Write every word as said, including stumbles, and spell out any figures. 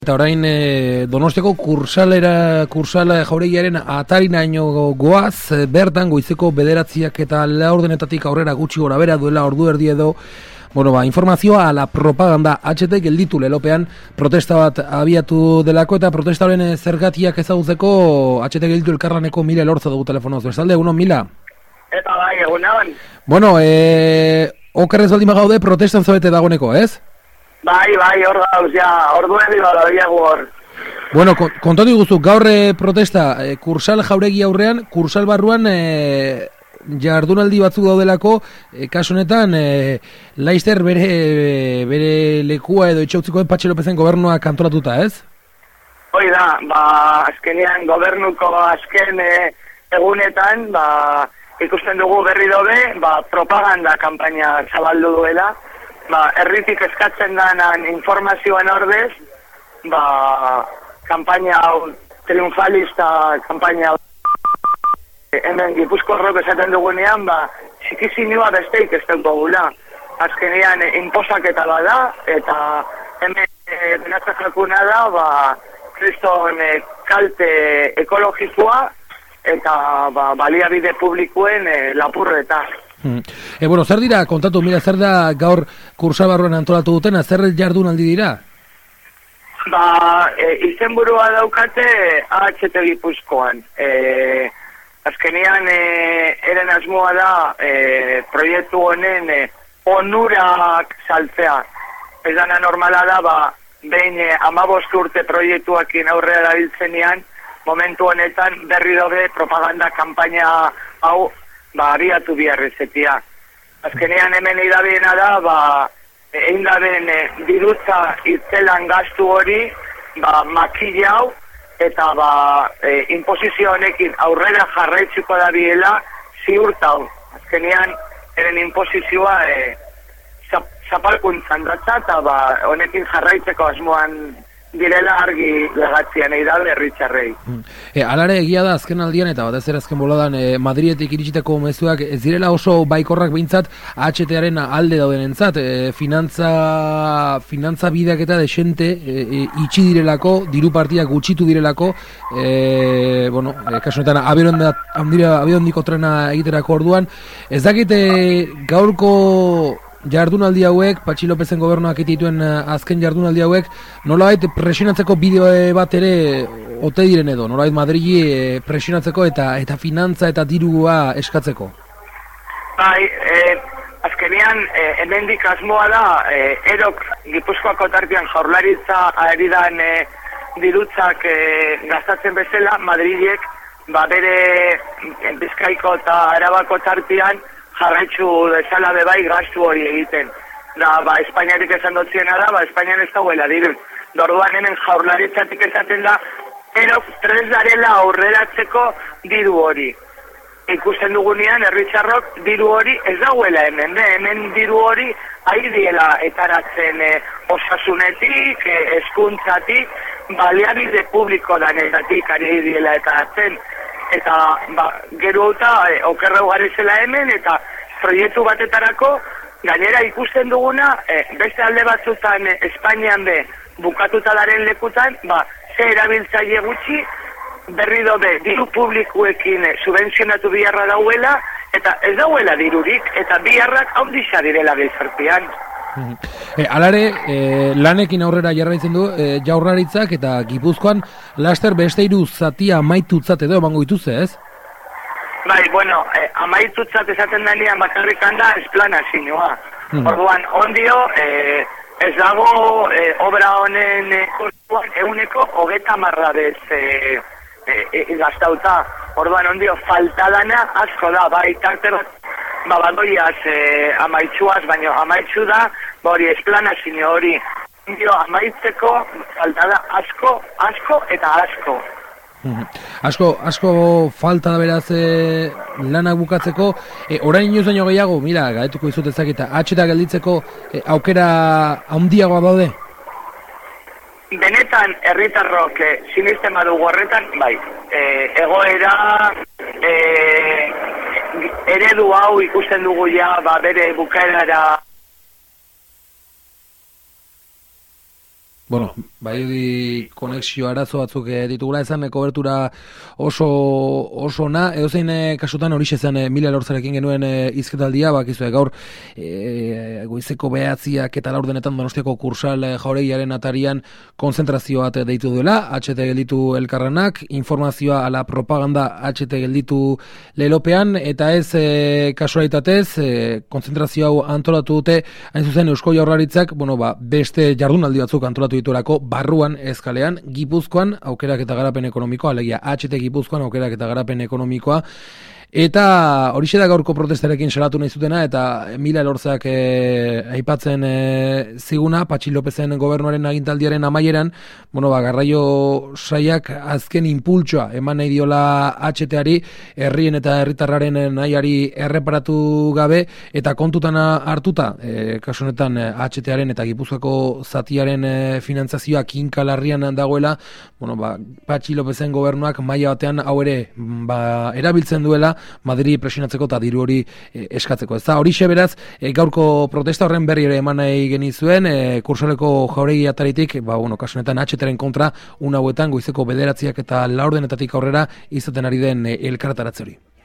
Eta orain e, Donostiako kursalera kursala jauregiaren atarinaino goaz, e, bertan goizeko bederatziak eta laurdenetatik aurrera gutxi gora bera duela ordu erdi edo, bueno, ba, informazioa ala propaganda H T gelditu lelopean protesta bat abiatu delako eta protesta horren zergatiak ezagutzeko H T gelditu elkarlaneko Mila Elorza dugu telefonoz. Bestalde, egunon Mila? Eta bai, egunon. Bueno, e, okerrez baldin gaude protestan zoete dagoeneko, ez? Bai, bai, hor gauz, ja, ordu erdi bada diago hor. Bueno, kontatu guztu, gaur e, protesta, e, kursal jauregi aurrean, kursal barruan e, jardunaldi batzuk daudelako, e, kasu honetan, e, Laster bere, e, bere lekua edo itxautzikoen Patxi Lopezen gobernua kantolatuta, ez? Hoi da, ba, azkenean gobernuko azken e, egunetan, ba, ikusten dugu berri dobe, ba, propaganda kampaina zabaldu duela, ba, herritik eskatzen danan informazioan ordez, ba, kampaina hau, triunfalista kampaina hau, hemen Gipuzkoarrok esaten dugunean, ba, txikizinua besteik ez dugula. Azkenean, inposaketa bada, eta hemen e, benatzak jakuna da, ba, kriston e, kalte ekologikoa, eta ba, baliabide publikoen e, lapurreta. Hmm. E, bueno, zer dira, kontatu, mira, zer da gaur kursal barruan antolatu dutena, zer jardunaldi dira? Ba, e, izenburua daukate H T Gipuzkoan. E, azkenean, e, eren asmoa da e, proiektu honen e, onurak saltzea. Ez dana normala da, ba, behin e, amabost urte proiektuakin aurrera dabiltzenean, momentu honetan berri dobe propaganda kampaina hau ba, abiatu biarrezetia. Azkenean hemen idabiena da, ba, egin daben e, dirutza itzelan gastu hori, ba, makillau, eta ba, e, imposizio honekin aurrera jarraitziko da biela, ziurtau. Azkenean, eren imposizioa e, zap, zapalkuntzan datza, eta ba, honekin jarraitzeko asmoan direla argi legatzian egin da berritxarrei. E, alare egia da azken aldian eta batez ere azken boladan e, Madridetik iritsitako mezuak ez direla oso baikorrak behintzat H T-aren alde daudenentzat, e, finantza finantza bideak eta desente e, e, itxi direlako, diru partiak gutxitu direlako, e, bueno, e, kasu honetan abiondiko trena egiterako orduan, ez dakite gaurko jardunaldi hauek, Patxi Lopezen gobernuak dituen azken jardunaldi hauek, nolabait presionatzeko bideo bat ere ote diren edo, nolabait Madrili presionatzeko eta eta finantza eta dirua eskatzeko? Bai, eh, azkenean, eh, hemendik asmoa da, eh, erok Gipuzkoako tartean jaurlaritza aridan eh, dirutzak eh, gastatzen bezala, Madrilek, ba bere Bizkaiko eta Arabako tartean, jarraitzu desala bebai gastu hori egiten. Da, ba, Espainiarik esan dutziena da, ba, Espainian ez dagoela dirut. Dorduan hemen jaurlaritzatik esaten da, erok tres darela aurreratzeko diru hori. Ikusten dugunean, herritarrok diru hori ez dagoela hemen, de, hemen diru hori ari diela etaratzen e, osasunetik, e, hezkuntzatik, baliabide publiko danetatik ari diela etaratzen. Eta ba, gero eta e, okerreu garezela hemen, eta proiektu batetarako, gainera ikusten duguna, e, beste alde batzutan e, Espainian be, bukatuta daren lekutan, ba, ze erabiltzaile gutxi, berri dobe, diru publikuekin e, subvenzionatu biharra dauela, eta ez dauela dirurik, eta biharrak haundisa direla gizartean. E, alare, e, lanekin aurrera jarraitzen du e, jaurlaritzak eta Gipuzkoan Laster beste hiru zatia amaitutzat edo emango dituzte, ez? Bai, bueno, e, amaitutzat esaten denean bakarrikan da esplanazioa. Hmm. Orduan, ondio, e, ez dago e, obra honen e, kostuan eguneko hogeta marra bez e, e, e, gaztauta. Orduan, ondio, faltadana asko da, bai, tarte bat, ba, badoiaz e, amaitzuaz, baina amaitzu da, ba, hori esplanazio hori. Ondio, amaitzeko faltada asko, asko eta asko. Asko, asko falta da beraz e, lanak bukatzeko, e, orain inoz baino gehiago, mira, gaetuko izut ezakita, atxeta gelditzeko e, aukera handiagoa daude? Benetan herritarrok e, sinisten badugu horretan, bai, e, egoera, e, eredu hau ikusten dugu ja, ba, bere bukaerara Bueno, bai di konexio arazo batzuk ditugula, esan kobertura oso oso na, edozein kasutan horixe zen Mila Lortzarekin genuen hizketaldia, bakizue gaur e, goizeko behatziak eta laurdenetan Donostiako Kursal jauregiaren atarian konzentrazio bat deitu duela, H T gelditu elkarranak, informazioa ala propaganda H T gelditu lelopean, eta ez e, kasualitatez, e, konzentrazio hau antolatu dute, hain zuzen Eusko Jaurlaritzak, bueno, ba, beste jardunaldi batzuk antolatu diturako barruan ezkalean, Gipuzkoan aukerak eta garapen ekonomikoa, alegia H T Gipuzkoan aukerak eta garapen ekonomikoa, eta horixe da gaurko protestarekin salatu nahi zutena, eta Mila Elortzak e, aipatzen e, ziguna, Patxi Lopezen gobernuaren agintaldiaren amaieran, bueno, ba, garraio saiak azken impultsoa eman nahi diola H T-ari, herrien eta herritarraren nahiari erreparatu gabe, eta kontutan hartuta, e, kasu honetan H T-aren eta Gipuzkoako zatiaren e, finantzazioa kinkalarrian dagoela, bueno, ba, Patxi Lopezen gobernuak maila batean hau ere ba, erabiltzen duela, Madrid presionatzeko eta diru hori e, eskatzeko. Ez da, horixe beraz, e, gaurko protesta horren berri ere eman nahi genizuen, e, Kursaleko jauregi ataritik, ba, bueno, kasunetan H T-ren kontra, una hauetan goizeko bederatziak eta laurdenetatik aurrera izaten ari den e, elkarretaratze hori.